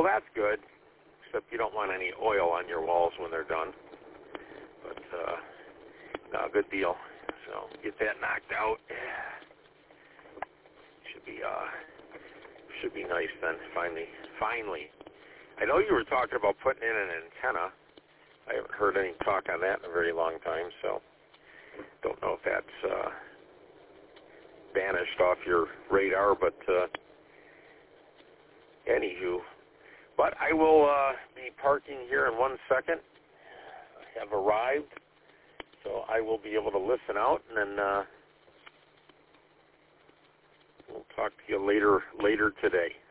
Well, that's good, except you don't want any oil on your walls when they're done. But, no, good deal. So get that knocked out. Should be nice then, finally. I know you were talking about putting in an antenna. I haven't heard any talk on that in a very long time, so don't know if that's banished off your radar, but anywho. But I will be parking here in 1 second. I have arrived, so I will be able to listen out, and then we'll talk to you later today.